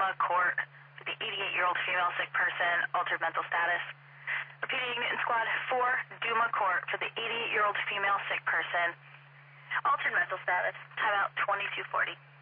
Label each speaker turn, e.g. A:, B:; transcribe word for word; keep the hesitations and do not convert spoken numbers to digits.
A: Duma Court for the eighty-eight-year-old female sick person, altered mental status. Repeating, Newton Squad four, Duma Court for the eighty-eight-year-old female sick person, altered mental status. Timeout twenty-two forty.